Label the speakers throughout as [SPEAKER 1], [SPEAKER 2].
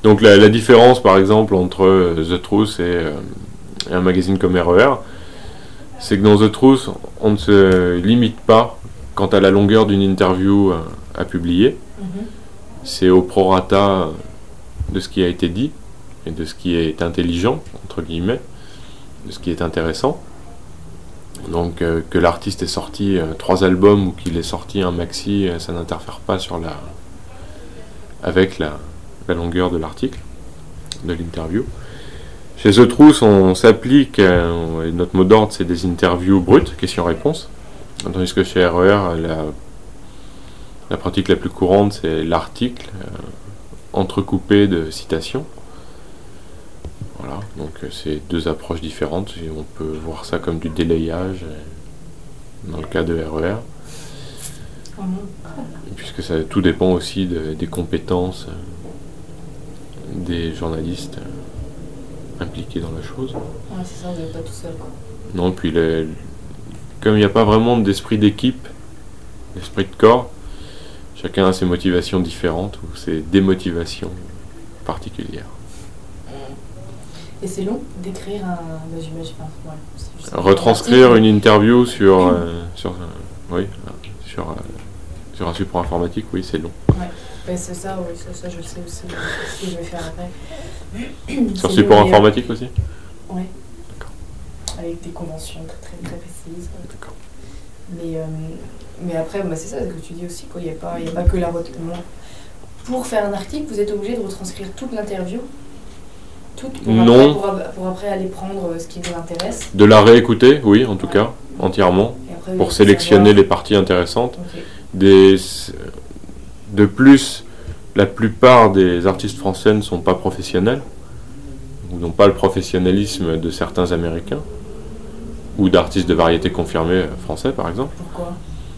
[SPEAKER 1] Donc la différence par exemple entre The Truth et un magazine comme RER, c'est que dans The Truth, on ne se limite pas quant à la longueur d'une interview à publier. C'est au prorata de ce qui a été dit et de ce qui est intelligent, entre guillemets, de ce qui est intéressant. Donc que l'artiste ait sorti 3 albums ou qu'il ait sorti un maxi, ça n'interfère pas avec la longueur de l'article, de l'interview. Chez The Truth, on s'applique, notre mot d'ordre c'est des interviews brutes, questions-réponses, tandis que chez RER, la pratique la plus courante c'est l'article, entrecoupé de citations. Voilà, donc c'est 2 approches différentes, et on peut voir ça comme du délayage dans le cas de RER. Puisque ça, tout dépend aussi des compétences des journalistes impliqués dans la chose.
[SPEAKER 2] Ouais, c'est ça, vous n'êtes pas tout seul, quoi.
[SPEAKER 1] Non, puis comme il n'y a pas vraiment d'esprit d'équipe, d'esprit de corps, chacun a ses motivations différentes ou ses démotivations particulières.
[SPEAKER 2] Et c'est long d'écrire un... j'imagine,
[SPEAKER 1] Retranscrire une interview sur un support informatique, oui, c'est long.
[SPEAKER 2] Ouais, ben c'est ça, oui, ça je le sais aussi, ce que je vais faire après.
[SPEAKER 1] Sur support informatique aussi?
[SPEAKER 2] Oui.
[SPEAKER 1] D'accord.
[SPEAKER 2] Avec des conventions très précises.
[SPEAKER 1] D'accord.
[SPEAKER 2] Mais après, bah, c'est ça ce que tu dis aussi, quoi. Il n'y a pas que la retenue. Pour faire un article, vous êtes obligé de retranscrire toute l'interview?
[SPEAKER 1] Non.
[SPEAKER 2] Pour après aller prendre ce qui vous intéresse?
[SPEAKER 1] De la réécouter, oui, en tout cas, entièrement,
[SPEAKER 2] après,
[SPEAKER 1] pour sélectionner les parties intéressantes.
[SPEAKER 2] Okay.
[SPEAKER 1] De plus, la plupart des artistes français ne sont pas professionnels, ou n'ont pas le professionnalisme de certains Américains, ou d'artistes de variété confirmés français, par exemple.
[SPEAKER 2] Pourquoi?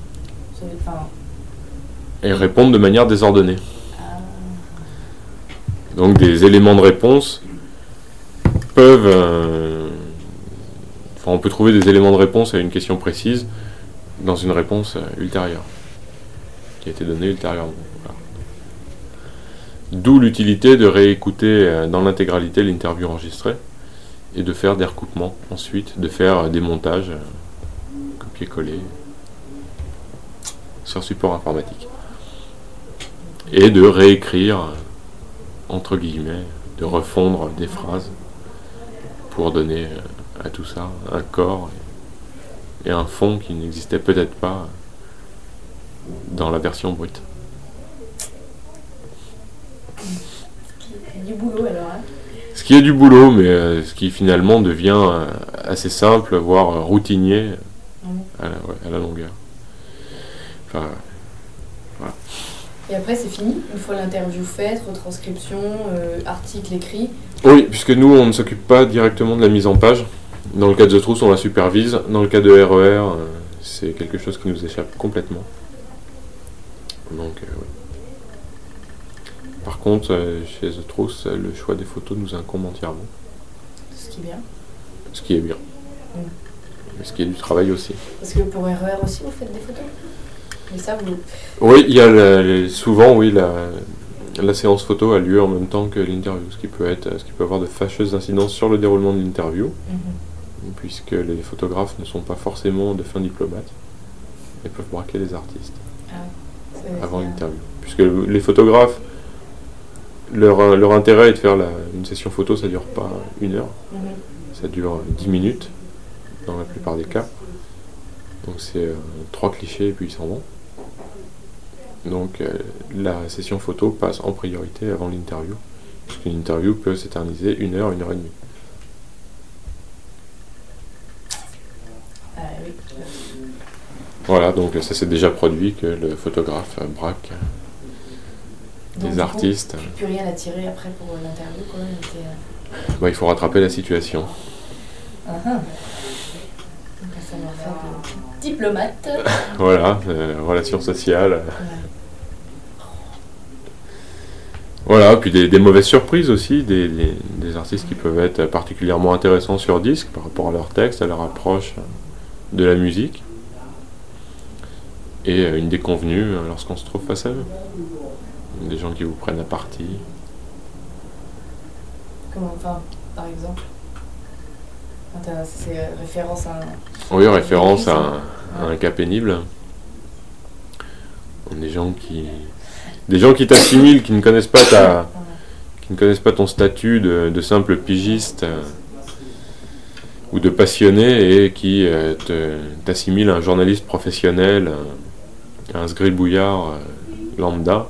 [SPEAKER 1] Et répondent de manière désordonnée. Donc des éléments de réponse peuvent... on peut trouver des éléments de réponse à une question précise dans une réponse ultérieure, qui a été donnée ultérieurement. Voilà. D'où l'utilité de réécouter dans l'intégralité l'interview enregistrée et de faire des recoupements ensuite, de faire des montages copier-coller sur support informatique. Et de réécrire, entre guillemets, de refondre des phrases pour donner à tout ça un corps et un fond qui n'existait peut-être pas dans la version brute.
[SPEAKER 2] Du boulot alors, hein?
[SPEAKER 1] Ce qui est du boulot, mais ce qui finalement devient assez simple, voire routinier à la longueur. Enfin, voilà.
[SPEAKER 2] Et après c'est fini, une fois l'interview faite, retranscription, article écrit?
[SPEAKER 1] Oui, puisque nous on ne s'occupe pas directement de la mise en page. Dans le cas de The Truth, on la supervise. Dans le cas de RER, c'est quelque chose qui nous échappe complètement. Donc, oui. Par contre, chez The Truth, le choix des photos nous incombe entièrement.
[SPEAKER 2] Ce qui est bien.
[SPEAKER 1] Ce qui est bien. Mais ce qui est du travail aussi.
[SPEAKER 2] Parce que pour RER aussi, vous faites des photos? Mais ça, vous...
[SPEAKER 1] Oui, il y a souvent, oui, la séance photo a lieu en même temps que l'interview, ce qui peut avoir de fâcheuses incidences sur le déroulement de l'interview, puisque les photographes ne sont pas forcément de fins diplomates et peuvent braquer les artistes avant l'interview. Puisque les photographes, leur intérêt est de faire une session photo, ça dure pas 1 heure, ça dure 10 minutes dans la plupart des cas. Donc c'est 3 clichés et puis ils s'en vont. Donc la session photo passe en priorité avant l'interview, puisqu'une interview peut s'éterniser 1 heure, 1 heure et demie.
[SPEAKER 2] Oui.
[SPEAKER 1] Voilà, donc ça s'est déjà produit que le photographe braque des artistes.
[SPEAKER 2] Donc plus rien à tirer après pour l'interview, quoi.
[SPEAKER 1] Il faut rattraper la situation.
[SPEAKER 2] Donc ça va faire de diplomate.
[SPEAKER 1] Voilà, relations sociales. Voilà, puis des mauvaises surprises aussi, des artistes qui peuvent être particulièrement intéressants sur disque par rapport à leur texte, à leur approche de la musique. Et une déconvenue lorsqu'on se trouve face à eux. Des gens qui vous prennent à partie.
[SPEAKER 2] Comment, enfin, par exemple, c'est référence à un...
[SPEAKER 1] Oui, référence à
[SPEAKER 2] Ouais.
[SPEAKER 1] un cas pénible. Des gens qui t'assimilent, qui ne connaissent pas ton statut de simple pigiste ou de passionné et qui t'assimilent à un journaliste professionnel, à un sgribouillard lambda.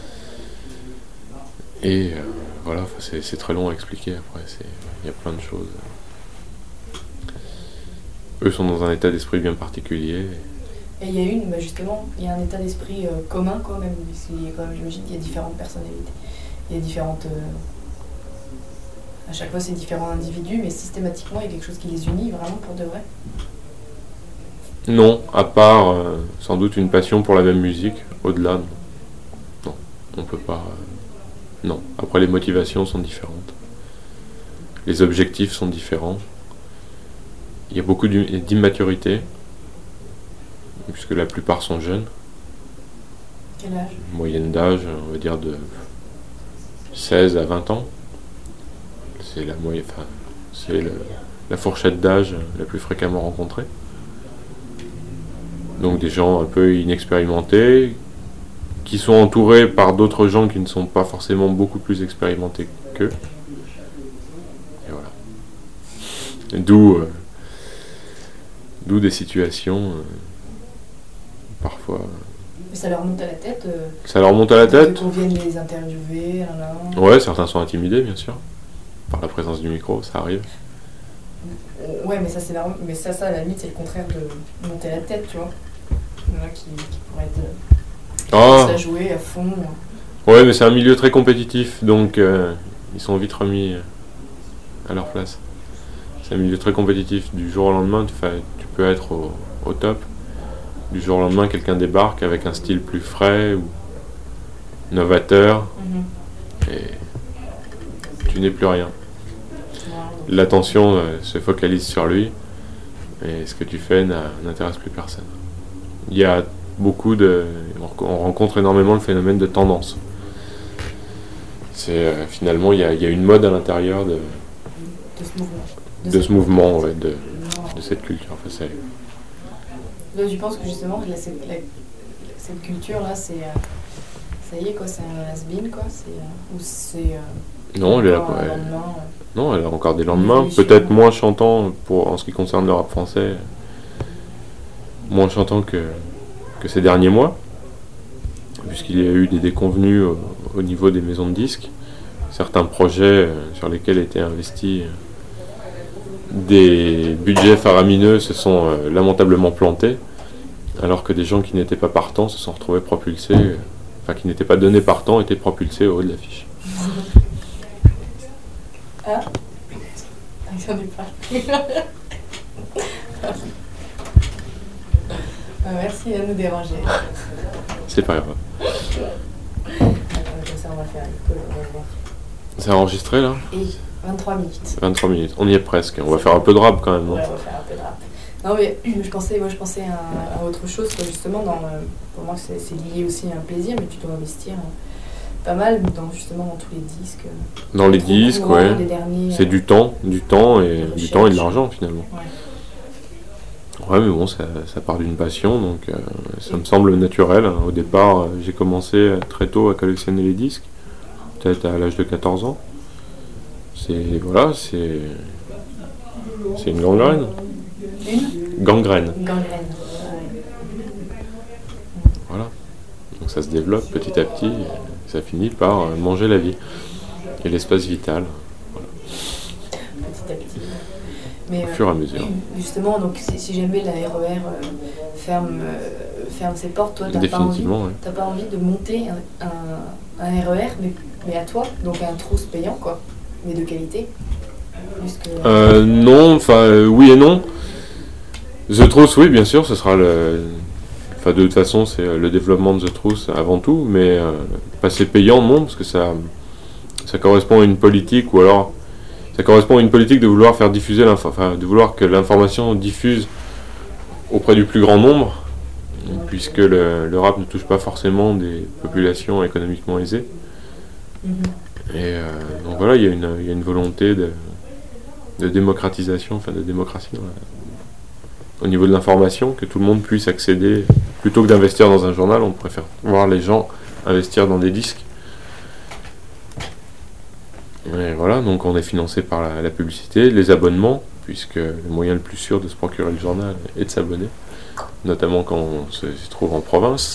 [SPEAKER 1] Et voilà, c'est très long à expliquer après, il y a plein de choses. Eux sont dans un état d'esprit bien particulier.
[SPEAKER 2] Et il y a justement, il y a un état d'esprit commun quand même, j'imagine qu'il y a différentes personnalités, il y a différentes... à chaque fois c'est différents individus, mais systématiquement il y a quelque chose qui les unit vraiment pour de vrai.
[SPEAKER 1] Non, à part sans doute une passion pour la même musique, au-delà, non, on peut pas... non, après les motivations sont différentes. Les objectifs sont différents. Il y a beaucoup d'immaturité, puisque la plupart sont jeunes.
[SPEAKER 2] Quel âge?
[SPEAKER 1] Moyenne d'âge, on va dire de 16 à 20 ans. C'est la moyenne, enfin, c'est la fourchette d'âge la plus fréquemment rencontrée. Donc des gens un peu inexpérimentés, qui sont entourés par d'autres gens qui ne sont pas forcément beaucoup plus expérimentés qu'eux. Et voilà. D'où des situations parfois...
[SPEAKER 2] Mais ça leur monte à la tête.
[SPEAKER 1] Ça leur monte à la tête.
[SPEAKER 2] Qu'on vienne les interviewer. Là.
[SPEAKER 1] Ouais, certains sont intimidés, bien sûr. Par la présence du micro, ça arrive.
[SPEAKER 2] Ouais, mais ça, c'est normal. Mais ça, à la limite, c'est le contraire de monter la tête, tu vois. Il y en a qui pourraient être... ça jouer à fond.
[SPEAKER 1] Ouais, mais c'est un milieu très compétitif, donc ils sont vite remis à leur place. C'est un milieu très compétitif. Du jour au lendemain, tu peux être au top. Du jour au lendemain, quelqu'un débarque avec un style plus frais ou novateur, et tu n'es plus rien. L'attention se focalise sur lui, et ce que tu fais n'intéresse plus personne. Il y a on rencontre énormément le phénomène de tendance. Finalement, il y a une mode à l'intérieur de ce mouvement, ouais, de cette culture. Enfin,
[SPEAKER 2] là, tu penses que justement cette culture-là, ça y est, quoi, c'est un has-been, quoi, ou c'est...
[SPEAKER 1] non, elle est là, non, elle a encore des lendemains, peut-être moins chantant en ce qui concerne le rap français, moins chantant que ces derniers mois, puisqu'il y a eu des déconvenues au niveau des maisons de disques. Certains projets sur lesquels étaient investis des budgets faramineux se sont lamentablement plantés, alors que des gens qui n'étaient pas partants se sont retrouvés propulsés, qui n'étaient pas donnés partants, étaient propulsés au haut de l'affiche.
[SPEAKER 2] Ah, j'en ai pas. Merci de nous déranger.
[SPEAKER 1] C'est pas grave.
[SPEAKER 2] Comme ça, on va faire une pause, on va voir.
[SPEAKER 1] C'est enregistré là?
[SPEAKER 2] Et 23 minutes.
[SPEAKER 1] 23 minutes, on y est presque. On va faire un peu de rap quand même.
[SPEAKER 2] Ouais, on va faire un peu de rap. Non, mais je pensais à autre chose, quoi, justement, pour moi, c'est lié aussi à un plaisir, mais tu dois investir pas mal dans tous les disques.
[SPEAKER 1] Dans les disques, ouais. C'est du temps et de l'argent finalement. Ouais, mais bon, ça part d'une passion, donc ça me semble naturel. Au départ, j'ai commencé très tôt à collectionner les disques, peut-être à l'âge de 14 ans. C'est une gangrène. Gangrène. Voilà. Donc ça se développe petit à petit, et ça finit par manger la vie et l'espace vital. Voilà.
[SPEAKER 2] Petit à petit. Mais,
[SPEAKER 1] au fur et à mesure.
[SPEAKER 2] Justement, donc si jamais la RER ferme ses portes, toi, t'as pas envie de monter un RER, mais à toi, donc un trousse payant, quoi, mais de qualité.
[SPEAKER 1] Non, oui et non. The Trousse, oui, bien sûr, ce sera de toute façon, c'est le développement de The Trousse avant tout, mais passer payant, non, parce que ça correspond à une politique, ou alors ça correspond à une politique de vouloir faire diffuser de vouloir que l'information diffuse auprès du plus grand nombre, puisque le rap ne touche pas forcément des populations économiquement aisées. Et donc voilà, il y a une volonté de démocratisation, enfin de démocratie au niveau de l'information, que tout le monde puisse accéder. Plutôt que d'investir dans un journal, on préfère voir les gens investir dans des disques. Et voilà, donc on est financé par la publicité, les abonnements, puisque le moyen le plus sûr de se procurer le journal est de s'abonner, notamment quand on se trouve en province.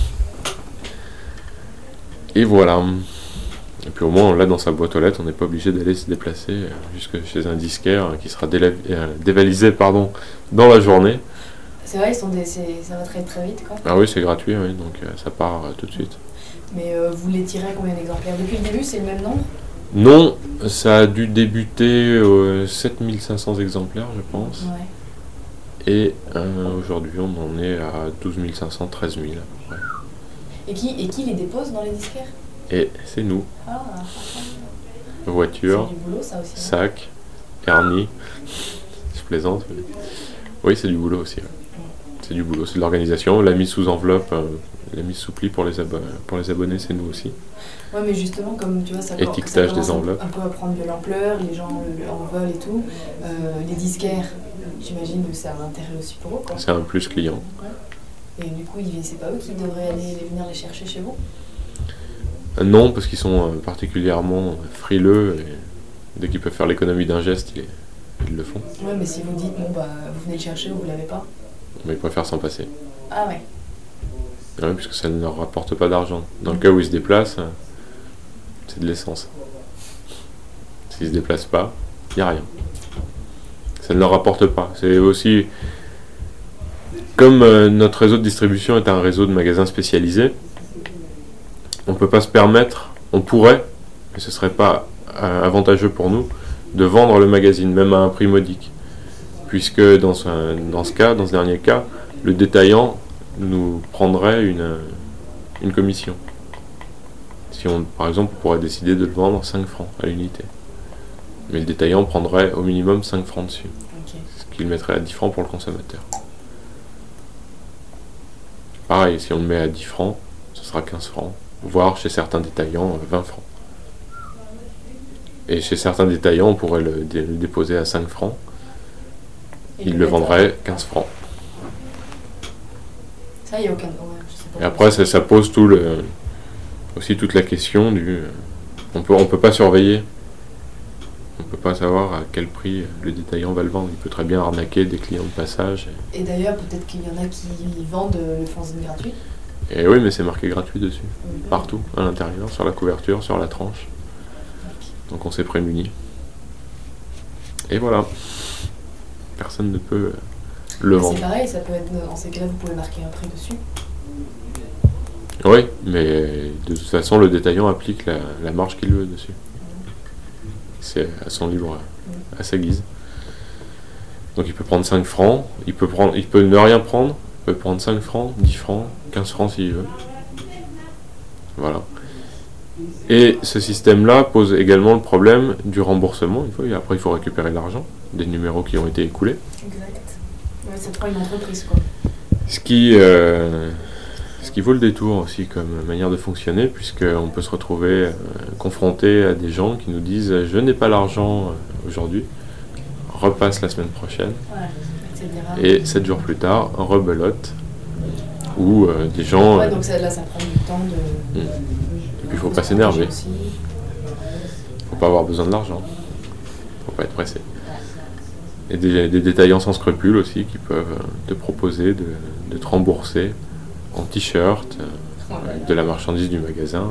[SPEAKER 1] Et voilà. Et puis au moins, là, dans sa boîte aux lettres, on n'est pas obligé d'aller se déplacer jusque chez un disquaire qui sera dévalisé dans la journée.
[SPEAKER 2] C'est vrai, ça va très très vite, quoi.
[SPEAKER 1] Ah oui, c'est gratuit, oui, donc ça part tout de suite.
[SPEAKER 2] Mais vous les tirez combien d'exemplaires? Depuis le début, c'est le même nombre?
[SPEAKER 1] Non, ça a dû débuter 7500 exemplaires, je pense.
[SPEAKER 2] Ouais.
[SPEAKER 1] Et aujourd'hui, on en est à 12 500, 13 000 à peu près.
[SPEAKER 2] Et qui les dépose dans les disquaires?
[SPEAKER 1] Et c'est nous.
[SPEAKER 2] Ah.
[SPEAKER 1] Voiture,
[SPEAKER 2] c'est du boulot, ça aussi,
[SPEAKER 1] sac, hernie. Je plaisante. Mais... Oui, c'est du boulot aussi. Ouais. C'est du boulot, c'est de l'organisation. La mise sous enveloppe, la mise sous pli pour les abonnés, c'est nous aussi.
[SPEAKER 2] Ouais, mais justement, comme tu vois, ça
[SPEAKER 1] étiquetage des enveloppes.
[SPEAKER 2] Un peu à prendre de l'ampleur, les gens en veulent et tout. Les disquaires, j'imagine que c'est un intérêt aussi pour eux, quoi.
[SPEAKER 1] C'est un plus client.
[SPEAKER 2] Ouais. Et du coup, c'est pas eux qui devraient venir les chercher chez vous?
[SPEAKER 1] Non, parce qu'ils sont particulièrement frileux. Et dès qu'ils peuvent faire l'économie d'un geste, ils le font.
[SPEAKER 2] Ouais, mais si vous dites, bon, bah, vous venez le chercher ou vous l'avez pas?
[SPEAKER 1] Mais ils préfèrent s'en passer.
[SPEAKER 2] Ah ouais.
[SPEAKER 1] Ouais, puisque ça ne leur rapporte pas d'argent. Dans le cas où ils se déplacent, c'est de l'essence. S'ils se déplacent pas, il n'y a rien. Ça ne leur rapporte pas. C'est aussi... Comme notre réseau de distribution est un réseau de magasins spécialisés, on ne peut pas se permettre, on pourrait, mais ce ne serait pas avantageux pour nous, de vendre le magazine, même à un prix modique. Puisque dans ce dernier cas, le détaillant nous prendrait une commission. Si par exemple, on pourrait décider de le vendre 5 francs à l'unité. Mais le détaillant prendrait au minimum 5 francs dessus.
[SPEAKER 2] Okay.
[SPEAKER 1] Ce qui le mettrait à 10 francs pour le consommateur. Pareil, si on le met à 10 francs, ce sera 15 francs. Voire chez certains détaillants, 20 francs. Et chez certains détaillants, on pourrait le déposer à 5 francs. Il le vendrait 15 francs.
[SPEAKER 2] Ça, il n'y a aucun... Ouais,
[SPEAKER 1] et après, ça pose aussi toute la question du... On peut pas surveiller. On peut pas savoir à quel prix le détaillant va le vendre. Il peut très bien arnaquer des clients de passage.
[SPEAKER 2] Et d'ailleurs, peut-être qu'il y en a qui vendent le fanzine gratuit.
[SPEAKER 1] Et oui, mais c'est marqué gratuit dessus. Partout, à l'intérieur, sur la couverture, sur la tranche. Donc on s'est prémuni. Et voilà. Personne ne peut le vendre.
[SPEAKER 2] C'est pareil, ça peut être... En ces cas-là, vous pouvez marquer un prix dessus.
[SPEAKER 1] Oui, mais de toute façon, le détaillant applique la marge qu'il veut dessus. C'est à son libre, à sa guise. Donc il peut prendre 5 francs, il peut ne rien prendre, il peut prendre 5 francs, 10 francs, 15 francs s'il veut. Voilà. Et ce système-là pose également le problème du remboursement. Après, il faut récupérer l'argent des numéros qui ont été écoulés.
[SPEAKER 2] Exact. Ouais, ça prend une entreprise, quoi.
[SPEAKER 1] Ce qui vaut le détour aussi comme manière de fonctionner, puisqu'on peut se retrouver confronté à des gens qui nous disent « Je n'ai pas l'argent aujourd'hui, repasse la semaine prochaine.
[SPEAKER 2] Ouais, »
[SPEAKER 1] Et 7 jours plus tard, rebelote. Ou des gens...
[SPEAKER 2] Ouais, donc là, ça prend du temps de...
[SPEAKER 1] Et puis il ne faut pas s'énerver. Il ne faut pas avoir besoin de l'argent. Il ne faut pas être pressé. Et des détaillants sans scrupules aussi qui peuvent te proposer de te rembourser en t-shirt, de la marchandise du magasin.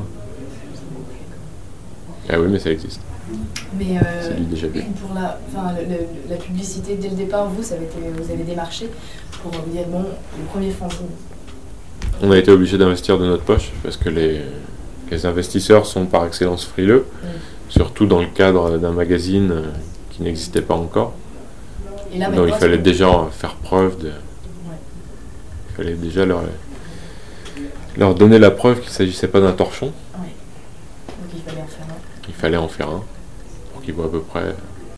[SPEAKER 1] Ah oui, mais ça existe.
[SPEAKER 2] Mais
[SPEAKER 1] c'est du déjà vu.
[SPEAKER 2] Pour la publicité, dès le départ, vous avez démarché pour vous dire, bon, le premier fanzine.
[SPEAKER 1] On a été obligé d'investir de notre poche parce que les investisseurs sont par excellence frileux, surtout dans le cadre d'un magazine qui n'existait pas encore. Et là, donc il fallait déjà faire preuve de... Il fallait déjà leur donner la preuve qu'il ne s'agissait pas d'un torchon.
[SPEAKER 2] Ouais. Donc il fallait en faire un.
[SPEAKER 1] Il fallait en faire un pour qu'ils voient à peu près